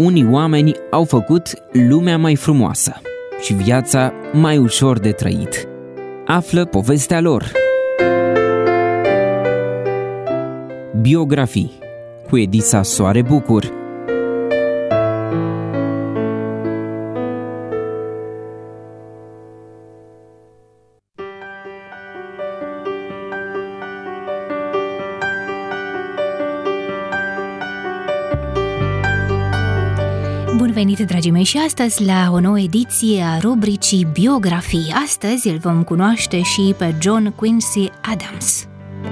unii oameni au făcut lumea mai frumoasă și viața mai ușor de trăit. Află povestea lor. Biografii cu Edisa Soare Bucur. Bun venit, dragii mei, și astăzi la o nouă ediție a rubricii Biografii. Astăzi îl vom cunoaște și pe John Quincy Adams.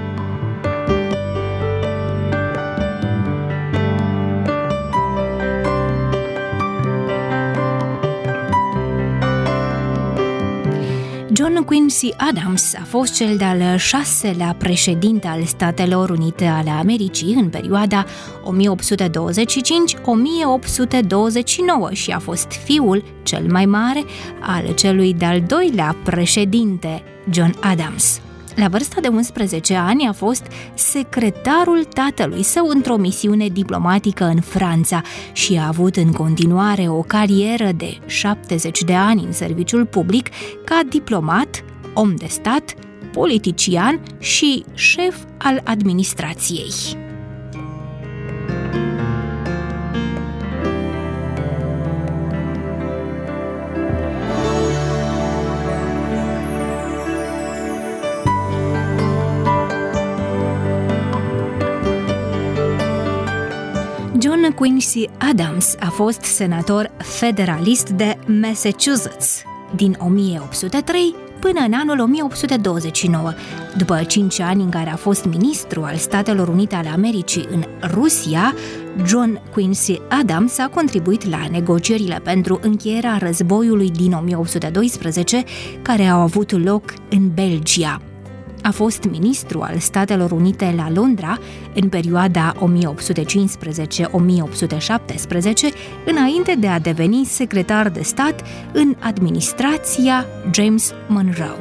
John Quincy Adams a fost cel de-al 6-lea președinte al Statelor Unite ale Americii în perioada 1825-1829 și a fost fiul cel mai mare al celui de-al 2-lea președinte, John Adams. La vârsta de 11 ani a fost secretarul tatălui său într-o misiune diplomatică în Franța și a avut în continuare o carieră de 70 de ani în serviciul public ca diplomat, om de stat, politician și șef al administrației. John Quincy Adams a fost senator federalist de Massachusetts din 1803 până în anul 1829. După 5 ani în care a fost ministru al Statelor Unite ale Americii în Rusia, John Quincy Adams a contribuit la negocierile pentru încheierea războiului din 1812, care au avut loc în Belgia. A fost ministru al Statelor Unite la Londra în perioada 1815-1817, înainte de a deveni secretar de stat în administrația James Monroe.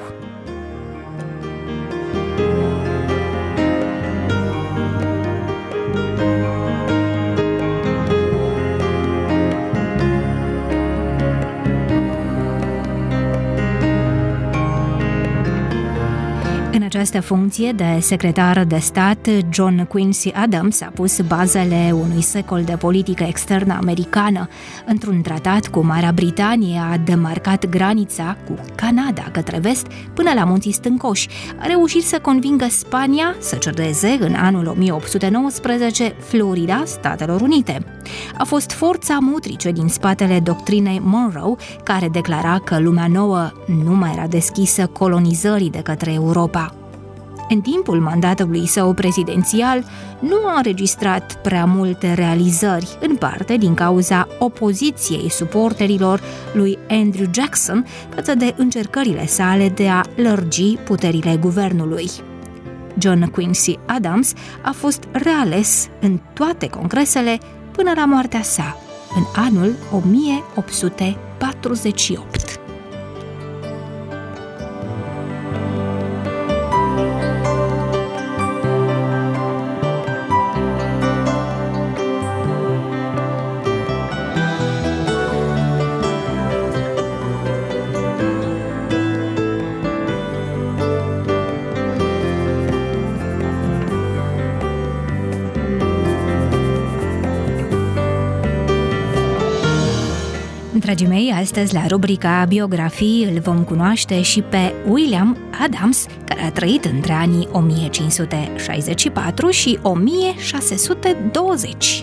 În această funcție de secretar de stat, John Quincy Adams a pus bazele unui secol de politică externă americană. Într-un tratat cu Marea Britanie a demarcat granița cu Canada către vest până la Munții Stâncoși. A reușit să convingă Spania să cedeze în anul 1819 Florida Statelor Unite. A fost forța motrice din spatele doctrinei Monroe, care declara că lumea nouă nu mai era deschisă colonizării de către Europa. În timpul mandatului său prezidențial, nu a înregistrat prea multe realizări, în parte din cauza opoziției suporterilor lui Andrew Jackson față de încercările sale de a lărgi puterile guvernului. John Quincy Adams a fost reales în toate congresele până la moartea sa, în anul 1848. Dragii mei, astăzi la rubrica Biografii îl vom cunoaște și pe William Adams, care a trăit între anii 1564 și 1620.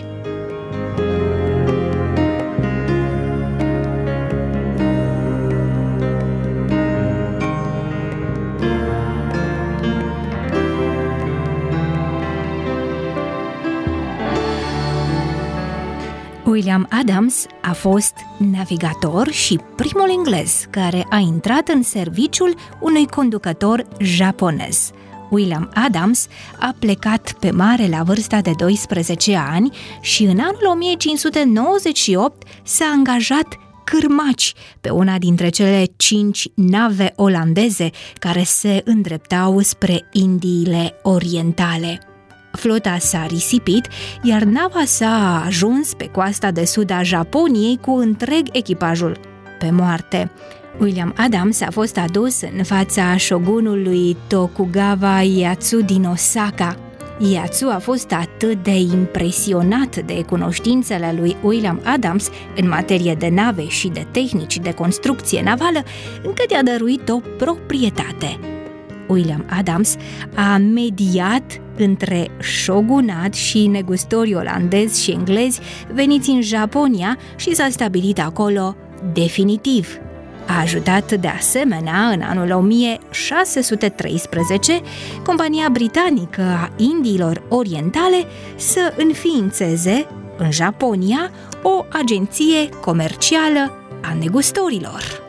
William Adams a fost navigator și primul englez care a intrat în serviciul unui conducător japonez. William Adams a plecat pe mare la vârsta de 12 ani și în anul 1598 s-a angajat cârmaci pe una dintre cele 5 nave olandeze care se îndreptau spre Indiile Orientale. Flota s-a risipit, iar nava s-a ajuns pe coasta de sud a Japoniei cu întreg echipajul pe moarte. William Adams a fost adus în fața shogunului Tokugawa Ieyasu din Osaka. Ieyasu a fost atât de impresionat de cunoștințele lui William Adams în materie de nave și de tehnici de construcție navală, încât i-a dăruit o proprietate. William Adams a mediat între shogunat și negustori olandezi și englezi veniți în Japonia și s-a stabilit acolo definitiv. A ajutat de asemenea în anul 1613 compania britanică a Indiilor Orientale să înființeze în Japonia o agenție comercială a negustorilor.